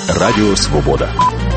Радіо Свобода.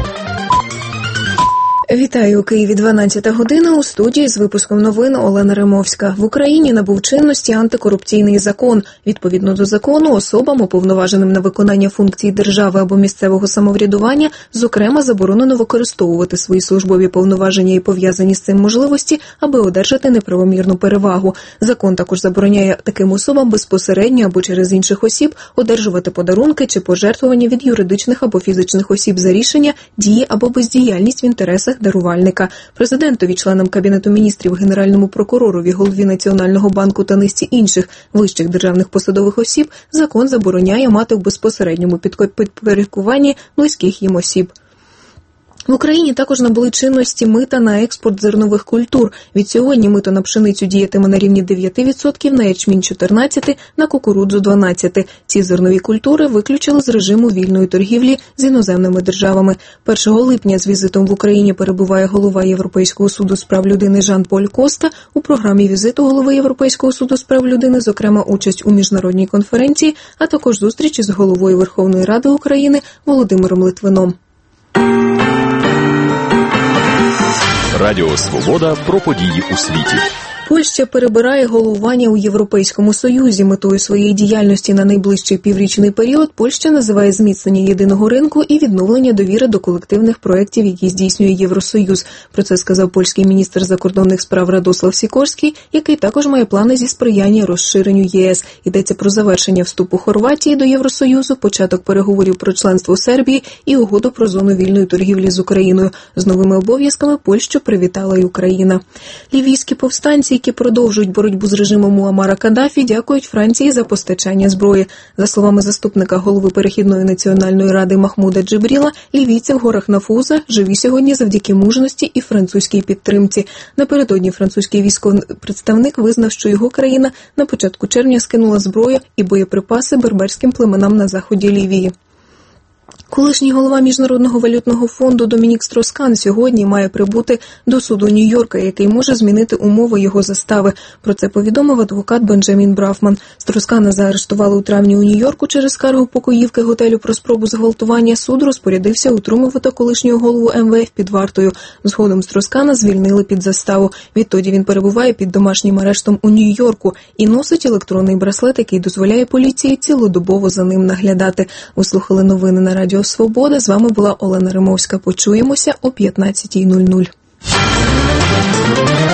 Вітаю, у Києві 12 година, у студії з випуском новин Олена Римовська. В Україні набув чинності антикорупційний закон. Відповідно до закону, особам, уповноваженим на виконання функцій держави або місцевого самоврядування, зокрема, заборонено використовувати свої службові повноваження і пов'язані з цим можливості, аби одержати неправомірну перевагу. Закон також забороняє таким особам безпосередньо або через інших осіб одержувати подарунки чи пожертвування від юридичних або фізичних осіб за рішення, дії або бездіяльність в інтересах дарувальника. Президентові, членам Кабінету міністрів, Генеральному прокуророві, голові Національного банку та низці інших вищих державних посадових осіб закон забороняє мати в безпосередньому підпорядкуванні близьких їм осіб. В Україні також набули чинності мита на експорт зернових культур. Відсьогодні мито на пшеницю діятиме на рівні 9%, на ячмінь 14%, на кукурудзу 12%. Ці зернові культури виключили з режиму вільної торгівлі з іноземними державами. 1 липня з візитом в Україні перебуває голова Європейського суду з прав людини Жан-Поль Коста. У програмі візиту голови Європейського суду з прав людини, зокрема, участь у міжнародній конференції, а також зустрічі з головою Верховної Ради України Володимиром Литвином. Радіо Свобода про події у світі. Польща перебирає головування у Європейському Союзі. Метою своєї діяльності на найближчий піврічний період Польща називає зміцнення єдиного ринку і відновлення довіри до колективних проєктів, які здійснює Євросоюз. Про це сказав польський міністр закордонних справ Радослав Сікорський, який також має плани зі сприяння розширенню ЄС. Йдеться про завершення вступу Хорватії до Євросоюзу, початок переговорів про членство Сербії і угоду про зону вільної торгівлі з Україною. З новими обов'язками Польщу привітала й Україна. Лівійські повстанці, які продовжують боротьбу з режимом Муаммара Каддафі, дякують Франції за постачання зброї. За словами заступника голови Перехідної національної ради Махмуда Джибріла, лівійці в горах Нафуза живі сьогодні завдяки мужності і французькій підтримці. Напередодні французький військовий представник визнав, що його країна на початку червня скинула зброю і боєприпаси берберським племенам на заході Лівії. Колишній голова Міжнародного валютного фонду Домінік Строскан сьогодні має прибути до суду Нью-Йорка, який може змінити умови його застави. Про це повідомив адвокат Бенджамін Брафман. Строскана заарештували у травні у Нью-Йорку через скаргу покоївки готелю про спробу зґвалтування. Суд розпорядився утримувати колишнього голову МВФ під вартою. Згодом Строскана звільнили під заставу. Відтоді він перебуває під домашнім арештом у Нью-Йорку і носить електронний браслет, який дозволяє поліції цілодобово за ним наглядати. Ви слухали новини на Радіо Свобода. З вами була Олена Римовська. Почуємося о 15:00.